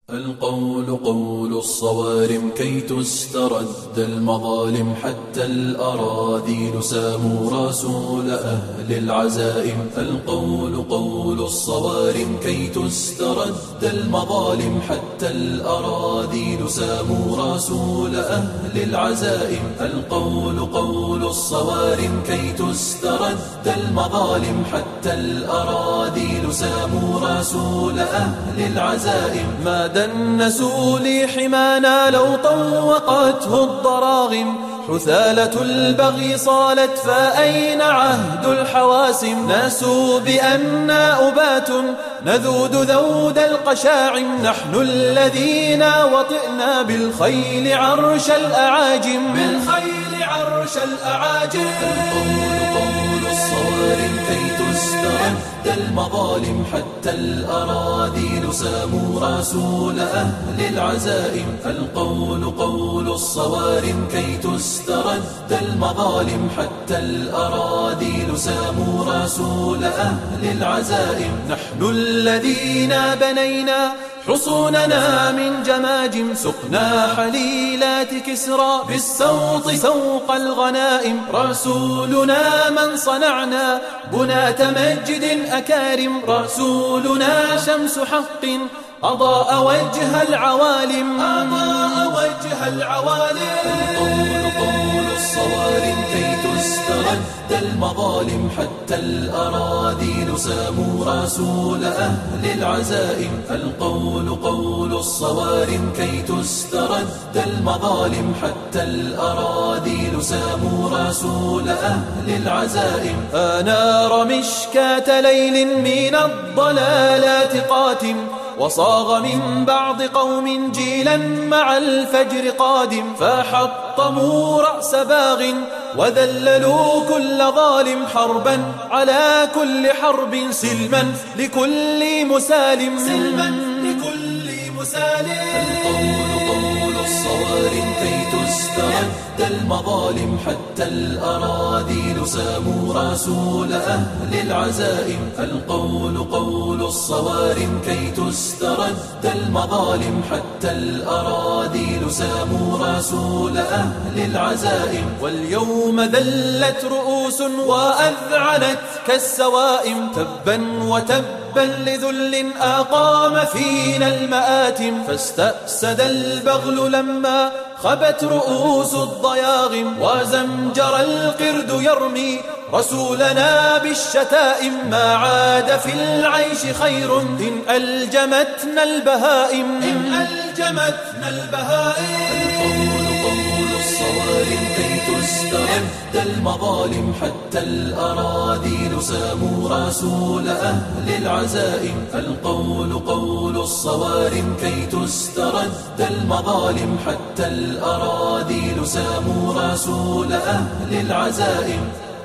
القول قول الصوارم كي تسترد المظالم، حتى الأراذيل ساموا رسول أهل العزائم. القول قول الصوارم كي تسترد المظالم، حتى الأراذيل ساموا رسول أهل العزائم. القول قول الصوارم كي تسترد المظالم، حتى الأراذيل ساموا رسول أهل العزائم. ما دنسوا لي حمانا لو طوقته الضراغم، حثالة البغي صالت فأين عهد الحواسم. ناسوا بأننا أبات نذود ذود القشاعم، نحن الذين وطئنا بالخيل عرش الأعاجم. بالخيل عرش الأعاجم. قول الصوارم كي تسترد المظالم، حتى الأراذيل ساموا رسول أهل العزائم. القول قول الصوارم كي تسترد المظالم، حتى الأراذيل ساموا رسول أهل العزائم. نحن الذين بنينا حصوننا من جماجم، سقنا حليلات كسرى بالسوط سوق الغنائم. رسولنا من صنعنا بنات مجد أكارم، رسولنا شمس حق أضاء وجه العوالم. أضاء وجه العوالم. قول الصوارم كي تسترد المظالم، حتى الأراذيل ساموا رسول أهل العزائم. القول قول الصوارم كي تسترد المظالم، حتى الأراذيل ساموا رسول أهل العزائم. أنار مشكاة ليل من الضلالات قاتم، وصاغ من بعض قوم جيلا مع الفجر قادم. فحطموا رأس باغ وذللوا كل ظالم، حربا على كل حرب سلما لكل مسالم. سلما لكل مسالم. قول الصوارم كي تسترد المظالم، حتى الأراذيل ساموا رسول أهل العزائم. القول قول الصوارم كي تسترد المظالم، حتى الأراذيل ساموا رسول أهل العزائم. واليوم ذلت رؤوس وأذعنت كالسوائم، تبا وتبا لذل أقام فينا المآتم. فاستأسد البغل لما خبت رؤوس الضياغم، وزمجر القرد يرمي رسولنا بالشتائم. ما عاد في العيش خير إن ألجمتنا البهائم. إن ألجمتنا البهائم. قول الصوارم كي تسترد المظالم، حتى الأراذيل ساموا رسول أهل العزائم. القول قول الصوارم كي تسترد المظالم، حتى الأراذيل ساموا رسول أهل العزائم.